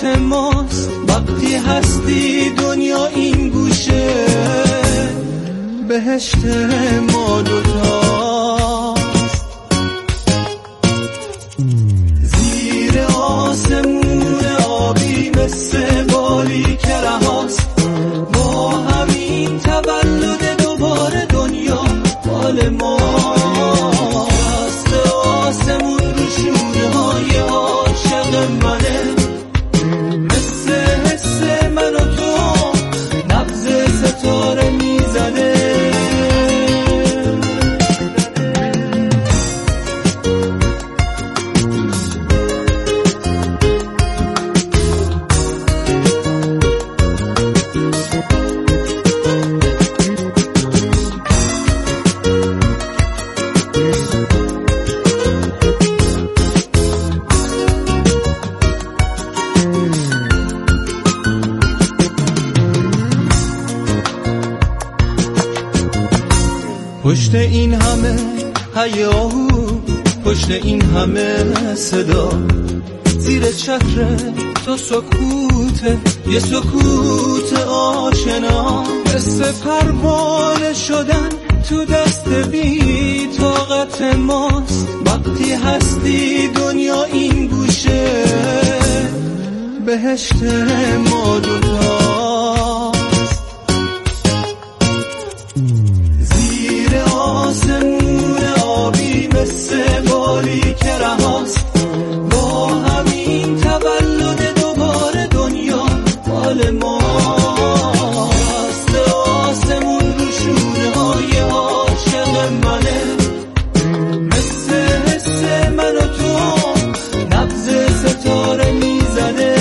طاقت ماست. وقتی هستی دنیا این گوشه، بهشت ما دوتاست. زیر آسمون آبی مثل بالی که رهاست، با همین تولد دوباره دنیا مال ما. دست آسمون رو شونه های عاشق منه، مثل حس من و تو نبض ستاره میزنه. پشت این همه هیاهو، پشت این همه صدا، زیر چتر تو سکوته، یه سکوت آشنا، مثل پروانه شدن تو دست بی طاقت ماست. وقتی هستی دنیا این گوشه، بهشت ما دوتاست. زیر آسمون آبی مثل بالی که رهاست، با همین تولد دوباره دنیا مال ما. دست آسمون رو شونه های عاشق منه، مثل حس من و تو نبض ستاره میزنه.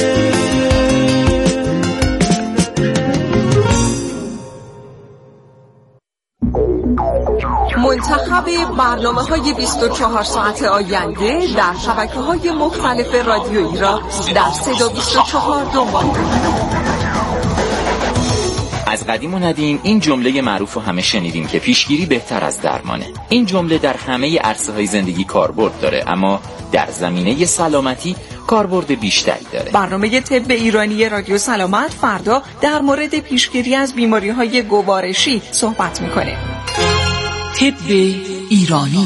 منتخب برنامه‌های 24 ساعت آینده در شبکه‌های مختلف رادیویی را در صدا 24 دنبال کنید. از قدیم و ندیم این جمله معروف رو همه شنیدیم که پیشگیری بهتر از درمانه. این جمله در همه عرصه‌های زندگی کاربرد داره، اما در زمینه سلامتی کاربرد بیشتری داره. برنامه طب ایرانی رادیو سلامت فردا در مورد پیشگیری از بیماری‌های گوارشی صحبت می‌کنه. طب ایرانی.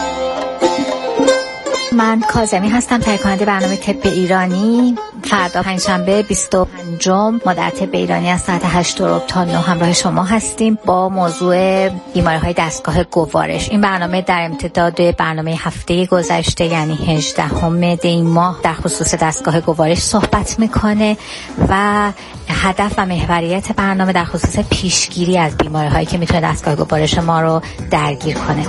من کاظمی هستم، تهیه کننده برنامه طب ایرانی. فردا پنجشنبه 25 ما در طب ایرانی از ساعت 8 تا 9 همراه شما هستیم با موضوع بیماری‌های دستگاه گوارش. این برنامه در امتداد برنامه هفته گذشته یعنی 18 دی ماه در خصوص دستگاه گوارش صحبت میکنه و هدف و محوریت برنامه در خصوص پیشگیری از بیماری‌هایی که میتونه دستگاه گوارش ما رو درگیر کنه.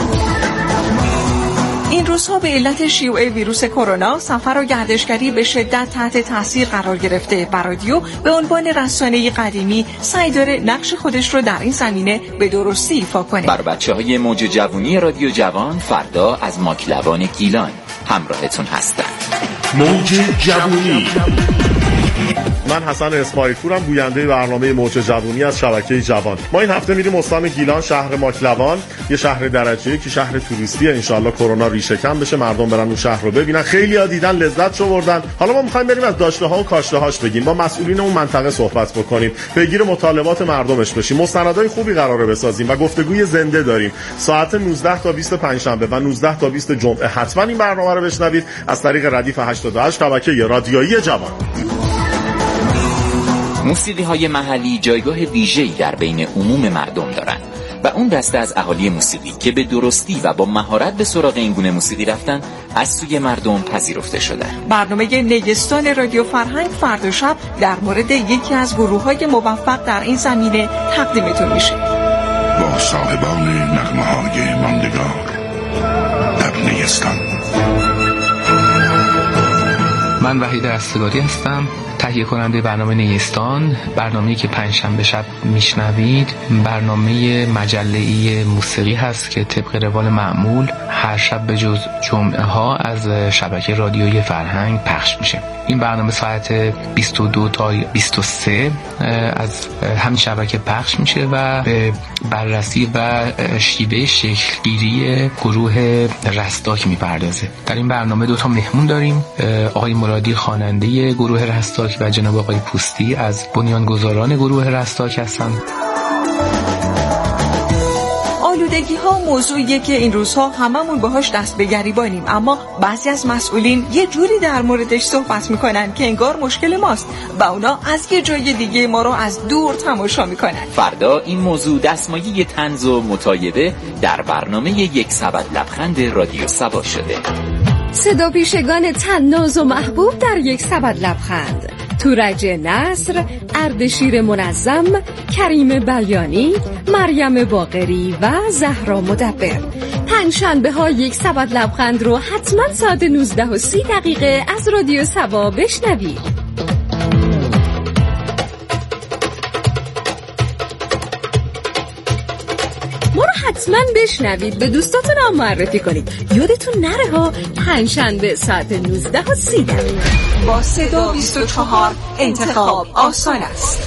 این روزها به علت شیوع ویروس کرونا سفر و گردشگری به شدت تحت تاثیر قرار گرفته و رادیو به عنوان رسانه قدیمی سعی داره نقش خودش رو در این زمینه به درستی ایفا کنه. برای بچه‌های موج جوونی رادیو جوان فردا از ماکلوان گیلان همراهتون هستن. موج جوونی. من حسن اسماعیل پورم، گوینده برنامه موج جوونی از شبکه جوان. ما این هفته میریم استان گیلان، شهر ماکلوان، یه شهر درجه که شهر توریستی، ان شاءالله کرونا ریشه کم بشه، مردم برن اون شهر رو ببینن. خیلی‌ها دیدن، لذت بردن. حالا ما می‌خوایم بریم از داشته‌ها و کاشته‌هاش بگیم، با مسئولین اون منطقه صحبت بکنیم، پیگیر مطالبات مردمش بشیم، مستندای خوبی قراره بسازیم و گفتگوی زنده داریم. ساعت 19 تا 20 پنجشنبه و 19 تا 20 جمعه حتما این برنامه رو بشنوید از طریق ردیف 88 شبکه رادیویی جوان. موسیقی‌های محلی جایگاه ویژه‌ای در بین عموم مردم دارند و اون دسته از اهالی موسیقی که به درستی و با مهارت به سراغ این گونه موسیقی رفتن از سوی مردم پذیرفته شدن. برنامه نیستان رادیو فرهنگ فردا شب در مورد یکی از گروه‌های موفق در این زمینه تقدیمتون میشه. با صاحبان نغمه‌های ماندگار در نیستان. من وحید رستگاری هستم، تهیه کننده برنامه نیستان، برنامه‌ای که پنجشنبه شب میشنوید برنامه مجله‌ای موسیقی هست که طبق روال معمول هر شب به جز جمعه ها از شبکه رادیویی فرهنگ پخش میشه. این برنامه ساعت 22 تا 23 از همین شبکه پخش میشه و به بررسی و شیوه شکلگیری گروه رستاک میپردازه. در این برنامه 2 تا مهمون داریم، آقای مرادی خواننده گروه رستاک و جناب آقای پوستی از بنیانگذاران گروه رستاک هستند. آلودگی ها موضوعیه که این روزها هممون باهاش دست به گریبانیم، اما بعضی از مسئولین یه جوری در موردش صحبت میکنن که انگار مشکل ماست و اونا از یه جای دیگه ما رو از دور تماشا میکنن. فردا این موضوع دستمایه طنز و مطایبه در برنامه یک سبد لبخند رادیو سبا شده. صدا پیشگان طناز و محبوب در یک سبد لبخند: تورج نصر، اردشیر منظم، کریم بیانی، مریم باقری و زهرا مدبر. پنجشنبه ها یک سبد لبخند رو حتما ساعت 19:30 از رادیو سبا بشنوید. ما رو حتما بشنوید، به دوستاتون هم معرفی کنید. یادتون نره ها، پنجشنبه ساعت 19:30 با صدا 24 انتخاب آسان است.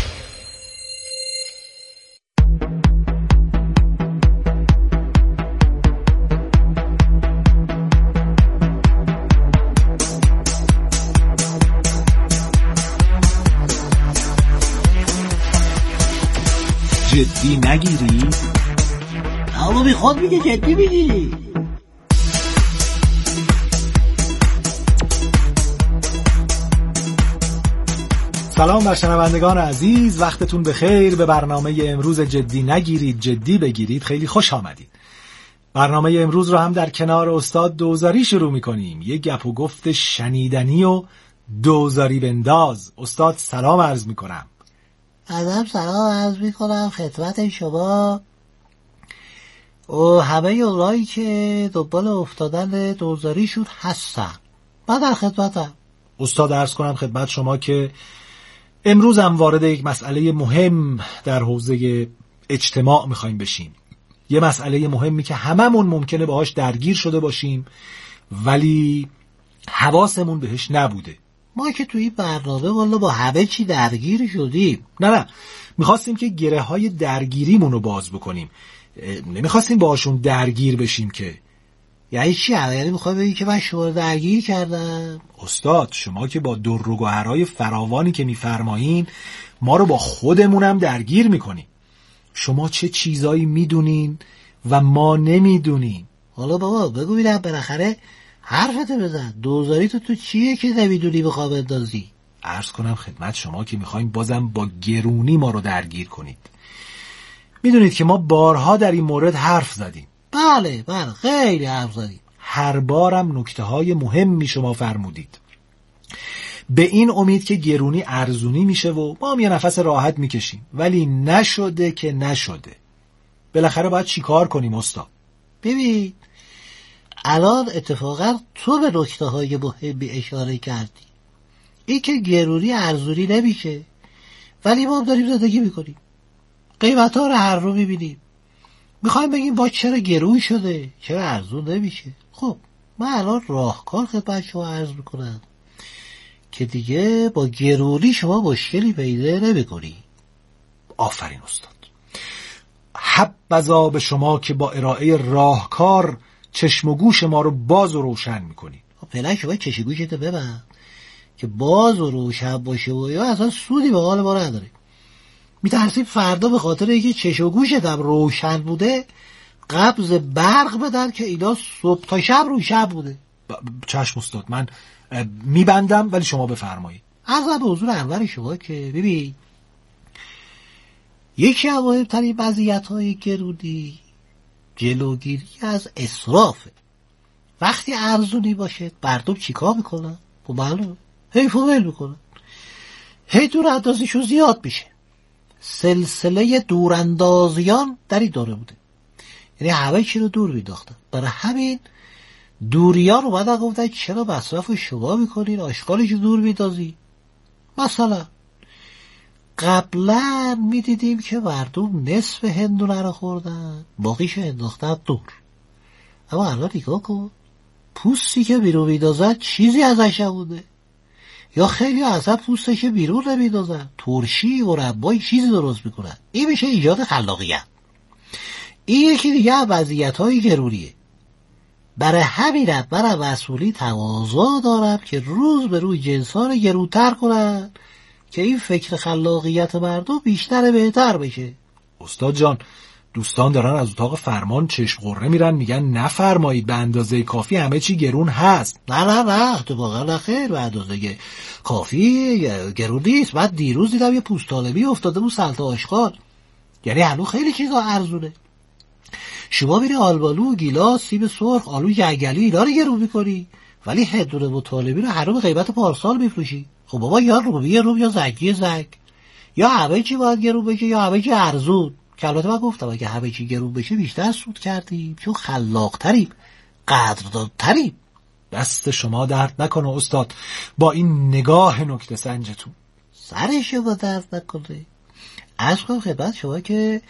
جدی نگیری؟ اما بی خود میگه جدی میگیری. سلام بر شنوندگان عزیز، وقتتون بخیر. به برنامه امروز جدی نگیرید جدی بگیرید خیلی خوش آمدید. برنامه امروز رو هم در کنار استاد دوزاری شروع میکنیم. یه گپ و گفت شنیدنی و دوزاری بنداز. استاد سلام عرض میکنم. ادب سلام عرض میکنم خدمت شما و همه اونایی که دنبال افتادن دوزاری شد هستم. من در خدمتم. استاد عرض کنم خدمت شما که امروز هم وارد یک مسئله مهم در حوزه اجتماع میخوایم بشیم. یه مسئله مهمی که هممون ممکنه باهاش درگیر شده باشیم ولی حواسمون بهش نبوده. ما که توی برنامه والا با همه چی درگیر شدیم. نه میخواستیم که گره های درگیریمون رو باز بکنیم، نمیخواستیم باهاشون درگیر بشیم. که یعنی چی؟ یعنی میخوای بگی که من شما رو درگیر کردم؟ استاد شما که با در و گوهرهای فراوانی که میفرمایین ما رو با خودمونم درگیر میکنین. شما چه چیزایی میدونین و ما نمیدونین؟ حالا بابا بگو ببینم بالاخره حرفتو بزن. دوزاری تو چیه که نمیدونی بخواه بندازی؟ عرض کنم خدمت شما که میخوایم بازم با گرونی ما رو درگیر کنید. میدونید که ما بارها در این مورد حرف زدیم. بله خیلی حرف زدیم. هر بارم نکته های مهمی شما فرمودید، به این امید که گرونی ارزونی میشه و ما هم یه نفس راحت میکشیم، ولی نشده که نشده. بالاخره باید چی کار کنیم استاد؟ ببین الان اتفاقا تو به نکته های مهمی اشاره کردی. این که گرونی ارزونی نمیشه ولی ما هم داریم زندگی میکنیم، قیمت ها رو هر رو میبینیم، میخوایم بگیم با چرا گرون شده، چرا ارزون نمیشه. خب من الان راهکار خدمت شما عرض میکنم که دیگه با گرونی شما مشکلی پیدا نمیکنی. آفرین استاد، حبذا به شما که با ارائه راهکار چشم و گوش ما رو باز و روشن میکنی. فعلا شما چشم گوشتو ببند که باز و روشن باشه و یا اصلا سودی به حال ما نداره. میترسیم فردا به خاطر اینکه چشم و گوشت هم روشن بوده قبض برق بدن که اینا صبح تا شب روشن بوده. چشم استاد، من میبندم ولی شما بفرمایید. عرض به حضور انور شما که ببین یکی از مهمترین مزیت‌های گرونی جلوگیری از اسرافه. وقتی ارزونی باشه مردم چیکار میکنن؟ خب معلومه حیف و ول میکنن، هی دوراندازیشون زیاد میشه. سلسله دوراندازیان در این دوره بوده، یعنی همه چی رو دور میداختن. برای همین دوریان اومدن گفتن چرا مصرف شما میکنین، آشغالش دور میدازی. مثلا قبلا میدیدیم که مردم نصف هندونه رو خوردن، باقیش انداختن دور. اما الان نگاه کن، پوستی که بیرون میدازن چیزی ازش نمونده، یا خیلی اصلا پوستش بیرون نمیدازن، ترشی و ربایی چیزی درست میکنن. این میشه ایجاد خلاقیت. این یکی دیگه وضعیت‌های گرونیه. برای همین من مسئولی تقاضا دارم که روز به روز جنسان گرونتر کنن که این فکر خلاقیت مردم بیشتر بهتر بشه. استاد جان، دوستان دارن از اتاق فرمان چشم قره میرن، میگن نفرمایید، به اندازه کافی همه چی گرون هست. نه اتفاقا نخیر، به اندازه کافی گرون نیست. من دیروز دیدم یه پوستالبی افتاده بود سلط آشغال، یعنی هنوز خیلی چیزا ارزونه. شما میری آلبالو، گیلاس، سیب سرخ، آلو جنگلی اینا رو گرون میکنی، ولی هندونه و طالبی رو هر به قیمت پارسال میفروشی. خب بابا، یا روم یا زنگی زنگ، یا همه چی باید گرون بشه یا همه چی ارزون. که البته من گفتم اگه همه چی گرون بشه بیشتر سود کردیم، چون خلاقتریم، قدردانتریم. دست شما درد نکنه استاد با این نگاه نکته سنجتون. سر شما درد نکنه. عرض کنم خدمت شما که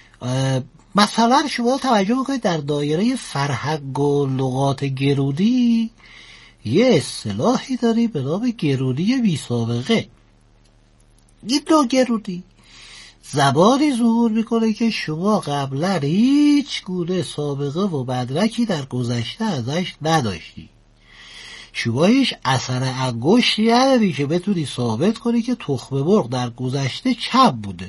مثلا شما توجه بکنید در دایره فرهنگ و لغات گرونی یه اصطلاحی داری به نام گرونی بی سابقه. این دو گرونی زبانی ظهور میکنه که شما قبلا هیچ گونه سابقه و مدرکی در گذشته ازش نداشتی. شما هیچ اثر انگشتی نداری که بتونی ثابت کنی که تخم مرغ در گذشته چند بوده.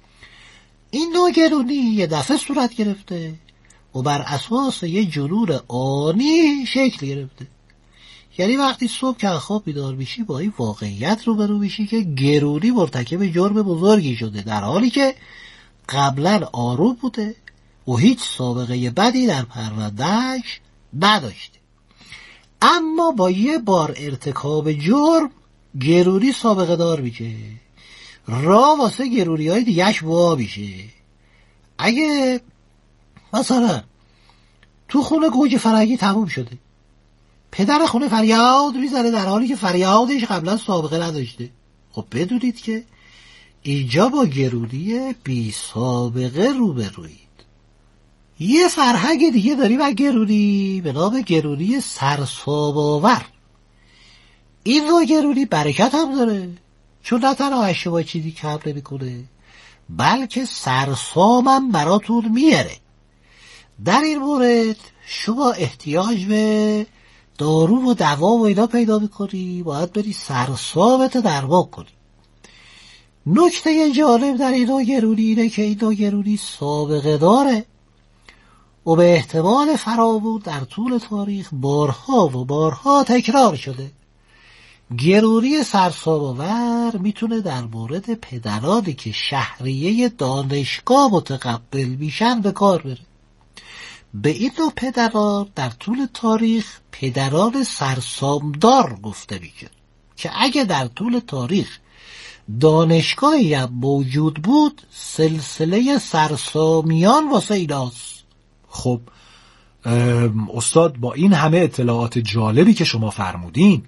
این نوع گرونی یه دفعه صورت گرفته و بر اساس یه جنون آنی شکل گرفته. یعنی وقتی صبح که خواب بیدار میشی با این واقعیت روبرو میشی که گرونی مرتکب جرم بزرگی شده، در حالی که قبلا آروم بوده و هیچ سابقه بدی در پروندهش نداشته. اما با یه بار ارتکاب جرم گرونی سابقه دار میشه، راه واسه گرونی های دیگهش وا میشه. اگه مثلا تو خونه گوجه فرنگی تموم شده، پدر خونه فریاد میزنه در حالی که فریادش قبلا سابقه نداشته، خب بدونید که اینجا با گرونی بی سابقه روبرویید. یه فرهنگ دیگه داریم از گرونی به نام گرونی سرسام‌آور. این نوع گرونی برکت هم داره، چون نه تنها اشتباه چیزی کم نمی‌کنه بلکه سرسامم براتون میاره. در این مورد شما احتیاج به دارو و دوا و اینا پیدا میکنی، باید بری سرسامت درمان کنی. نکته جالب در این نوع گرونی اینه که این نوع گرونی سابقه داره و به احتمال فراوون در طول تاریخ بارها و بارها تکرار شده. گرونی سرسام‌آور میتونه در مورد پدرانی که شهریه دانشگاه متقبل میشن به کار بره. به این نوع پدران در طول تاریخ پدران سرسامدار گفته میشه که اگه در طول تاریخ دانشگاهی هم موجود بود، سلسله سرسامیان واسه ایناست. خب استاد، با این همه اطلاعات جالبی که شما فرمودین،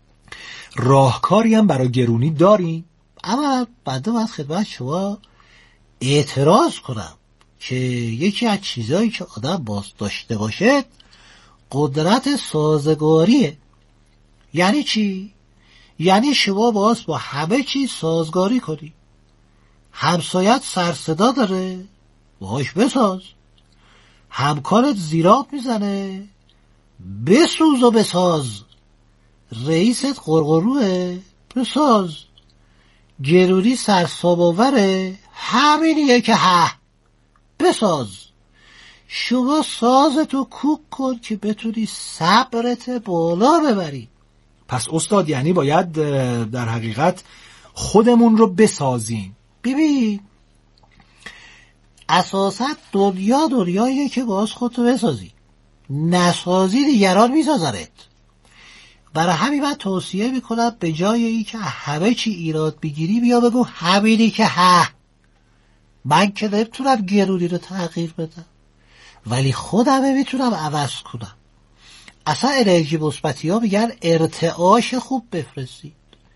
راهکاری هم برای گرونی دارین؟ اما بعد از خدمت شما اعتراض کنم که یکی از چیزایی که آدم باز داشته باشه قدرت سازگاریه. یعنی چی؟ یعنی شما باز با همه چیز سازگاری کنی. همسایت سرصدا داره، باهاش بساز. همکارت زیراب میزنه، بسوز و بساز. رئیست قرقروه، بساز. گرونی سرسام‌آوره، همینیه که بساز. شما سازتو کوک کن که بتونی صبرت بالا ببری. پس استاد یعنی باید در حقیقت خودمون رو بسازیم. ببین اساسا دنیاییه که باز خودتو بسازی، نسازی دیگران میسازنت. برای همین من توصیه میکنم به جای این که همه چی ایراد بگیری بیا بگو همینی که من که نمیتونم گرونی رو تغییر بدم، ولی خودم میتونم عوض کنم. اصلا انرژی مثبتی ها میگن ارتعاش خوب بفرستید.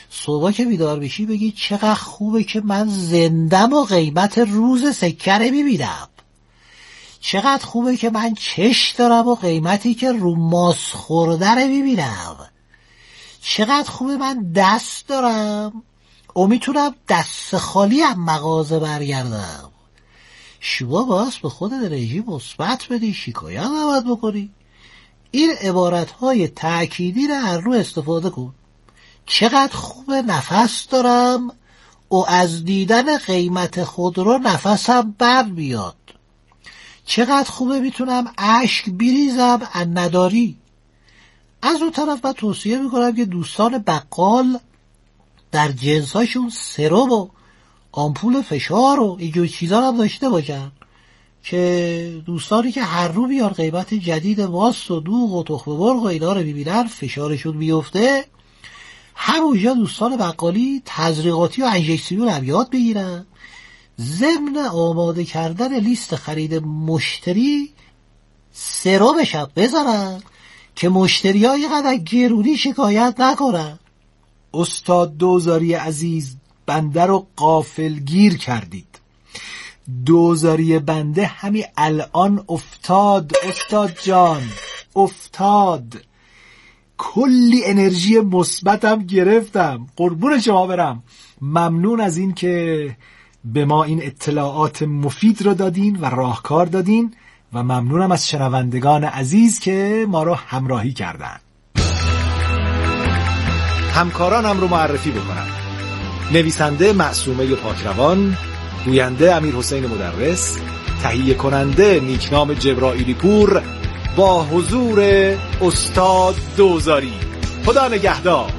صبح که بیدار بشی بگی چقدر خوبه که من زندم و قیمت روز سکه رو میبینم، چقدر خوبه که من چش دارم و قیمتی که رو ماس خورده رو میبینم، چقدر خوبه من دست دارم و میتونم دست خالی هم مغازه برگردم. شما باز به خود انرژی مثبت بدی، شکایت نباید بکنی. این عبارتهای تأکیدی رو هر رو استفاده کن. چقدر خوبه نفس دارم و از دیدن قیمت خودرو نفسم بر بیاد، چقدر خوبه میتونم اشک بریزم از نداری. از اون طرف من توصیه میکنم که دوستان بقال در جنساشون سرم و آمپول فشار و اینجور چیزا هم داشته باشن که دوستانی که هر رو بیار قیمت جدید ماست و دوغ و تخم مرغ و اینا رو ببینن فشارشون بیفته، همونجا دوستان بقالی تزریقاتی و انژکسیون هم یاد بگیرن، ضمن آماده کردن لیست خرید مشتری سرمش هم بذارن که مشتری ها اینقدر گرونی شکایت نکنن. استاد دوزاری عزیز، بنده رو غافلگیر کردید. دوزاری بنده همین الان افتاد استاد جان، افتاد. کلی انرژی مثبتم گرفتم، قربون شما برم. ممنون از این که به ما این اطلاعات مفید رو دادین و راهکار دادین و ممنونم از شنوندگان عزیز که ما رو همراهی کردن. همکارانم رو معرفی بکنم: نویسنده معصومه پاکروان، گوینده امیرحسین مدرس، تهیه کننده نیکنام جبرائیلی پور، با حضور استاد دوزاری. خدا نگهدار.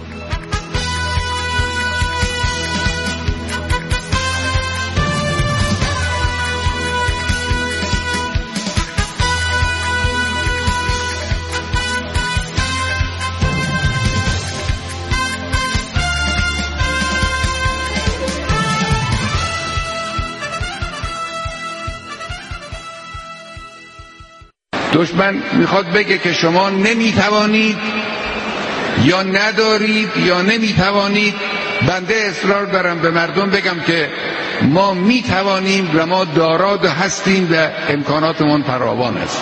دشمن میخواد بگه که شما نمیتوانید یا ندارید یا نمیتوانید. بنده اصرار دارم به مردم بگم که ما میتوانیم و ما دارا هستیم و امکاناتمون فراوان است.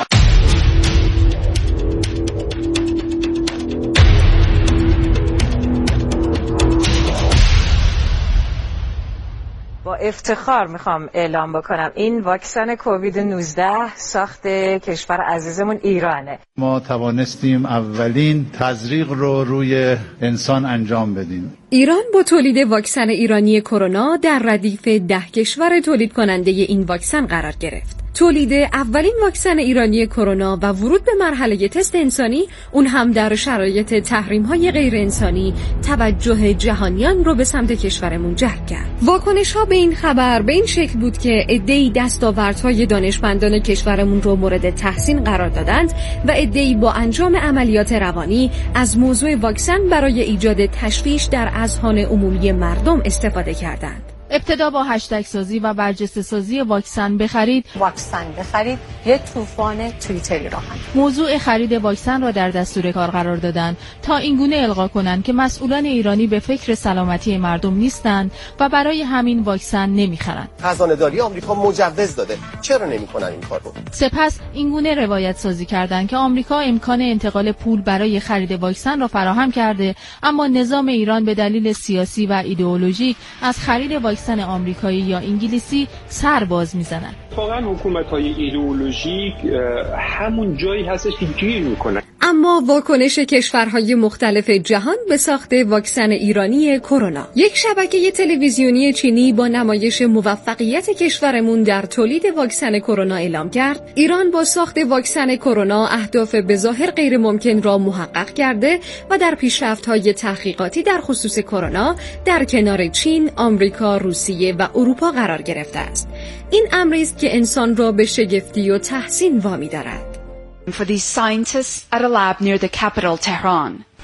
با افتخار میخوام اعلام بکنم این واکسن کووید 19 ساخت کشور عزیزمون ایرانه. ما توانستیم اولین تزریق رو روی انسان انجام بدیم. ایران با تولید واکسن ایرانی کرونا در ردیف 10 کشور تولید کننده این واکسن قرار گرفت. تولید اولین واکسن ایرانی کرونا و ورود به مرحله تست انسانی، اون هم در شرایط تحریم‌های غیر انسانی، توجه جهانیان رو به سمت کشورمون جلب کرد. واکنش‌ها به این خبر به این شکل بود که عده‌ای دستاوردهای دانشمندان کشورمون رو مورد تحسین قرار دادند و عده‌ای با انجام عملیات روانی از موضوع واکسن برای ایجاد تشویش در اذهان عمومی مردم استفاده کردند. ابتدا با هشتگ سازی و برجسته سازی واکسن بخرید یه طوفان توییتری راه انداخت. موضوع خرید واکسن را در دستور کار قرار دادند تا اینگونه القا کنند که مسئولان ایرانی به فکر سلامتی مردم نیستند و برای همین واکسن نمیخرند. خزانه‌داری آمریکا مجوز داده، چرا نمیکنن این کارو؟ سپس اینگونه روایت سازی کردند که آمریکا امکان انتقال پول برای خرید واکسن را فراهم کرده، اما نظام ایران به دلیل سیاسی و ایدئولوژیک از خرید واکسن آمریکایی یا انگلیسی سر باز میزنن. واقعا حکومت‌های ایدئولوژیک همون جایی هستش که گیر میکنن. اما واکنش کشورهای مختلف جهان به ساخت واکسن ایرانی کرونا. یک شبکه تلویزیونی چینی با نمایش موفقیت کشورمون در تولید واکسن کرونا اعلام کرد ایران با ساخت واکسن کرونا اهداف بظاهر غیر ممکن را محقق کرده و در پیشرفت‌های تحقیقاتی در خصوص کرونا در کنار چین، آمریکا، روسیه و اروپا قرار گرفته است. این امری است که انسان را به شگفتی و تحسین وامی دارد. For these scientists at a lab near the capital Tehran,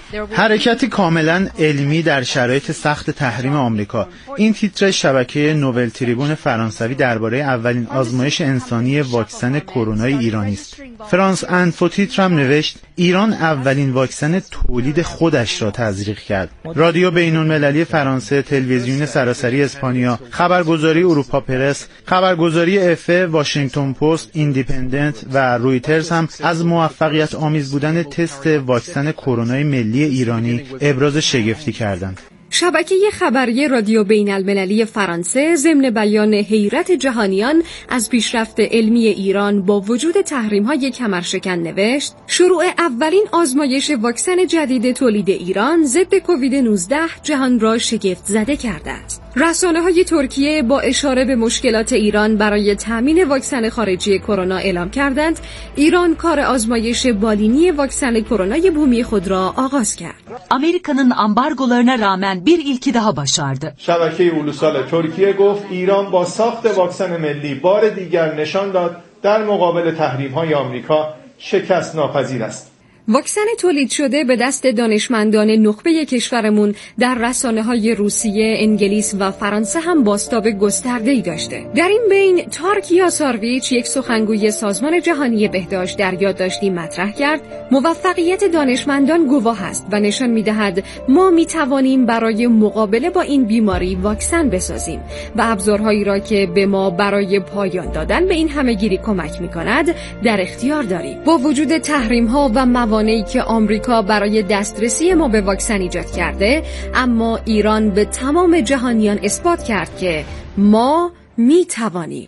حرکتی کاملا علمی در شرایط سخت تحریم آمریکا. این تیتر شبکه نوبل تریبون فرانسوی درباره اولین آزمایش انسانی واکسن کرونای ایرانی است. فرانس انفو تیتر هم نوشت ایران اولین واکسن تولید خودش را تزریق کرد. رادیو بین‌المللی فرانسه، تلویزیون سراسری اسپانیا، خبرگزاری اروپا پرس، خبرگزاری افه، واشنگتن پست، ایندیپندنت و رویترز هم از موفقیت آمیز بودن تست واکسن کرونای ملی ایرانی ابراز شگفتی کردند. شبکه خبری رادیو بین‌المللی فرانسه ضمن بیان حیرت جهانیان از پیشرفت علمی ایران با وجود تحریم‌های کمرشکن نوشت: شروع اولین آزمایش واکسن جدید تولید ایران ضد کووید 19 جهان را شگفت زده کرده است. رسانه‌های ترکیه با اشاره به مشکلات ایران برای تامین واکسن خارجی کرونا اعلام کردند ایران کار آزمایش بالینی واکسن کرونای بومی خود را آغاز کرد. Amerika'nın ambargolarına rağmen bir ilki daha başardı. شبکه اولوسال ترکیه گفت ایران با ساخت واکسن ملی بار دیگر نشان داد در مقابل تحریم‌های آمریکا شکست ناپذیر است. واکسن تولید شده به دست دانشمندان نخبه کشورمون در رسانه‌های روسیه، انگلیس و فرانسه هم بازتاب گسترده‌ای داشته. در این بین تارک یاسارویچ، یک سخنگوی سازمان جهانی بهداشت، در یادداشتی مطرح کرد موفقیت دانشمندان گواه است و نشان می‌دهد ما می‌توانیم برای مقابله با این بیماری واکسن بسازیم و ابزارهایی را که به ما برای پایان دادن به این همهگیری کمک می‌کند در اختیار داریم. با وجود تحریم‌ها و موانعی که آمریکا برای دسترسی ما به واکسن ایجاد کرده، اما ایران به تمام جهانیان اثبات کرد که ما می توانیم.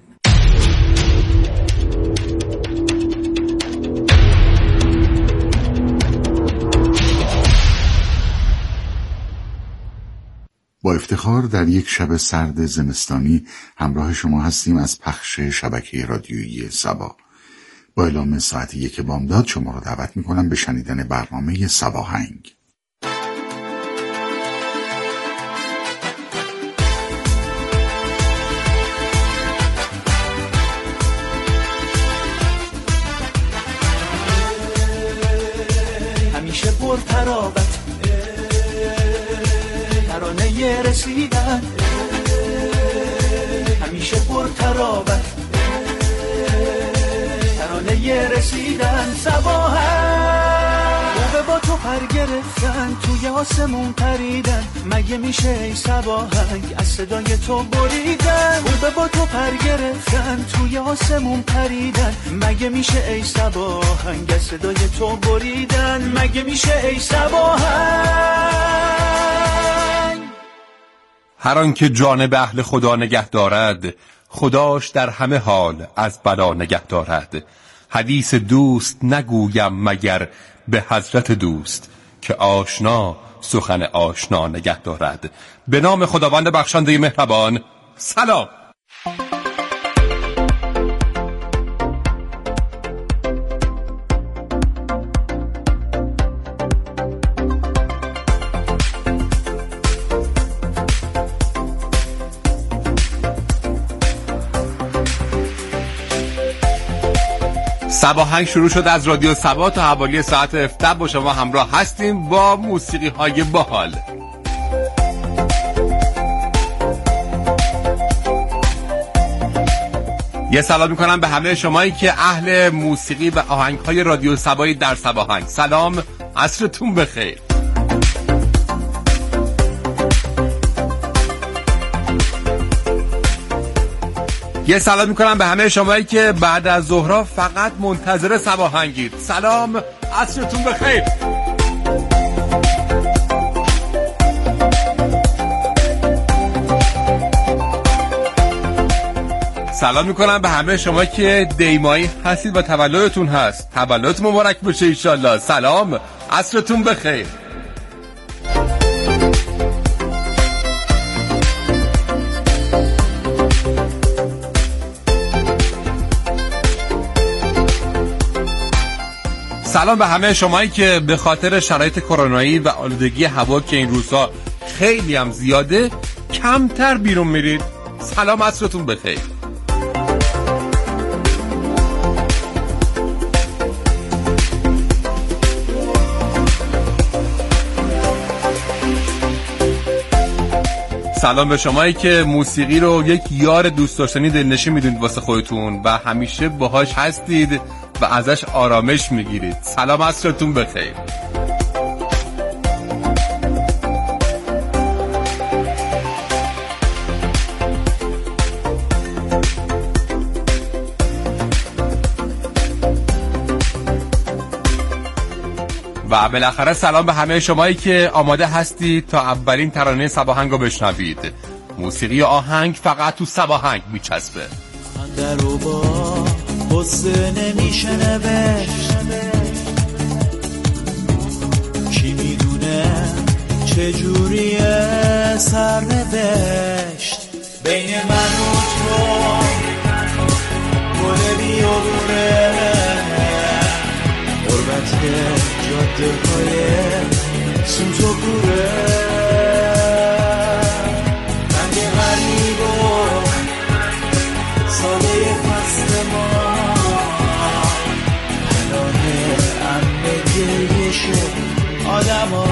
با افتخار در یک شب سرد زمستانی همراه شما هستیم از پخش شبکه رادیویی سبا. با اعلام ساعت 1 بامداد شما را دعوت می‌کنم به شنیدن برنامه سباهنگ. همیشه پرتراوت ترانه رسیدن، همیشه پرتراوت ترانه رسیدن. صباحن خوبه با تو پر گرفتن، توی آسمون پریدن، مگه میشه ای صباحنگ از صدای تو بریدن. خوبه با تو پر گرفتن، توی آسمون پریدن، مگه میشه ای صباحنگ از صدای تو بریدن. مگه میشه ای صباحنگ. هر آن که جانب اهل خدا نگه دارد، خداش در همه حال از بلا نگه دارد. حدیث دوست نگویم مگر به حضرت دوست، که آشنا سخن آشنا نگه دارد. به نام خداوند بخشنده مهربان. سلام. سباهنگ شروع شد از رادیو سبا تا حوالی ساعت 17 با شما همراه هستیم با موسیقی های باحال. یه سلام میکنم به همه شمایی که اهل موسیقی و آهنگ های رادیو سبایی در سباهنگ. سلام، عصرتون بخیر. یه سلام میکنم به همه شمایی که بعد از ظهرها فقط منتظر سباهنگید. سلام، عصرتون بخیر. سلام میکنم به همه شما که دیمایی هستید و تولدتون هست. تولدت مبارک بشه انشالله. سلام، عصرتون بخیر. سلام به همه شمایی که به خاطر شرایط کرونایی و آلودگی هوا که این روزها خیلی هم زیاده کمتر بیرون میرید. سلام، عصرتون بخیر. سلام به شمایی که موسیقی رو یک یار دوست داشتنی دلنشین میدونید واسه خودتون و همیشه باهاش هستید و ازش آرامش میگیرید. سلام، عصرتون بخیر. و بالاخره سلام به همه شمایی که آماده هستید تا اولین ترانه سباهنگ رو بشنوید. موسیقی آهنگ فقط تو سباهنگ میچسبه. خنده رو با قصه نمیشه نوشت، کی میدونه چجوریه سرنوشت، بین من و تو گل بیابونه قربت جاده های سوت و کوره، رنگ غریب و ساله فصل ما پناه امن گریش آدم ها.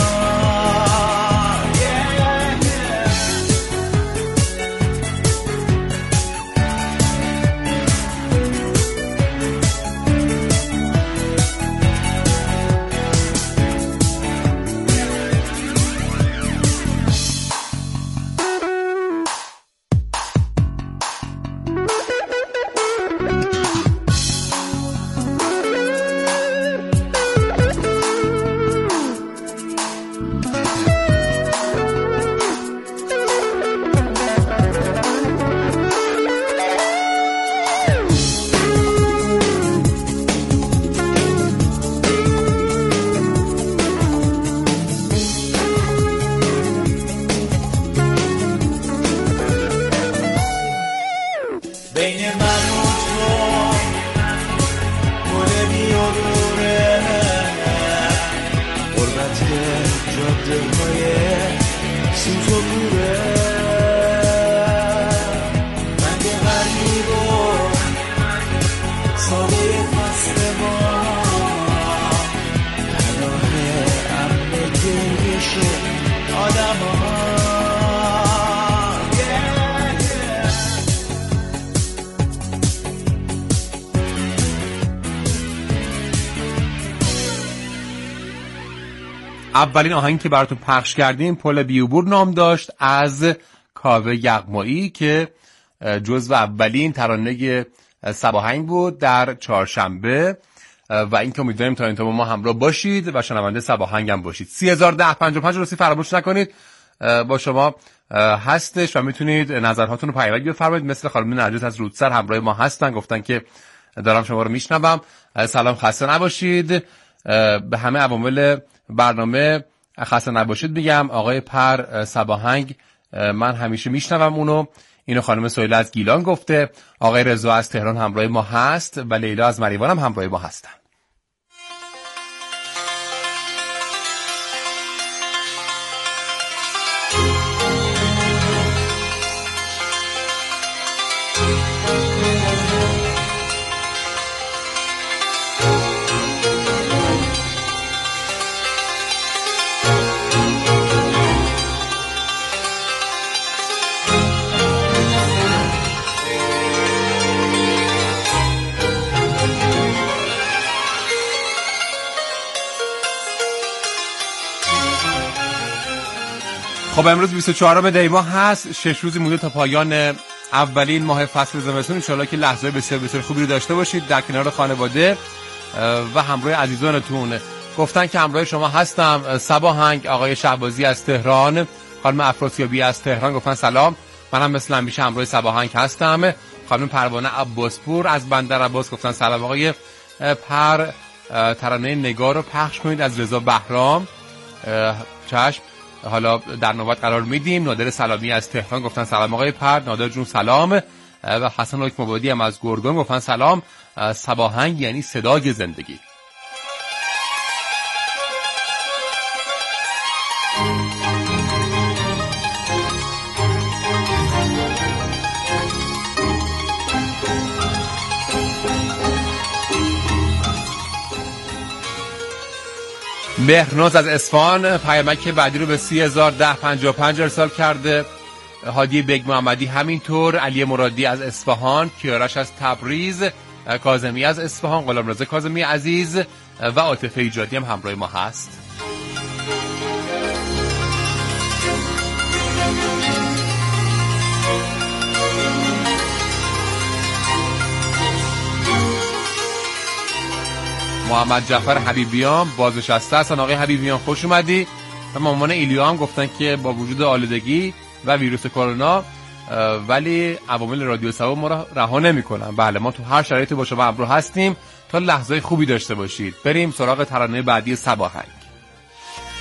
اولین آهنگی که براتون پخش کردیم پل بیوبور نام داشت از کاوه یغمایی که جزو اولین ترانه سباهنگ بود در چهارشنبه و اینکه امیدواریم تا این با ما همراه باشید و شنونده سباهنگ هم باشید. 301055 رو فراموش نکنید، با شما هستش و میتونید نظرهاتون رو پیوند بفرمایید. مثل خانم نرجس از رودسر همراه ما هستن، گفتن که دارم شما رو میشنوم. سلام، خسته نباشید. به همه عوامل برنامه خسته نباشید میگم. آقای پر سباهنگ من همیشه میشنوم اونو. اینو خانم سهیله از گیلان گفته. آقای رضا از تهران همراه ما هست و لیلا از مریوان هم همراه ما هستن. خب امروز 24 دی ماه هست، 6 روزی مونده تا پایان اولین ماه فصل زمستون. ان شاءالله که لحظه‌های بسیار بسیار خوبی رو داشته باشید در کنار خانواده و همراه عزیزانتون. گفتن که همراه شما هستم. سباهنگ آقای شهبازی از تهران، خانم افراسیابی از تهران گفتن سلام، منم مثل همیشه همراه سباهنگ هستم. خانم پروانه عباسپور از بندر عباس گفتن سلام آقای پر، ترانه نگار رو پخش کنید از رضا بهرام. چشم، حالا در نوبت قرار میدیم. نادر سلامی از تهران گفتن سلام آقای پر. نادر جون سلام. و حسن حکم آبادی هم از گرگان گفتن سلام. سباهنگ یعنی صدای زندگی. مهرناز از اصفهان پیامک بعدی رو به 301055 ارسال کرده. هادی بیگ محمدی همینطور، علی مرادی از اصفهان، کیارش از تبریز، کاظمی از اصفهان، غلامرضا کاظمی عزیز و عاطفه ایجادی هم همراه ما هست. محمد جعفر حبیبیان بازنشسته هستن. آقای حبیبیان خوش اومدی. و مامان ایلیا هم گفتن که با وجود آلودگی و ویروس کرونا ولی عوامل رادیو سبا ما را رها نمی‌کنن. بله، ما تو هر شرایطی با شما همراه هستیم تا لحظه خوبی داشته باشید. بریم سراغ ترانه بعدی صباحک.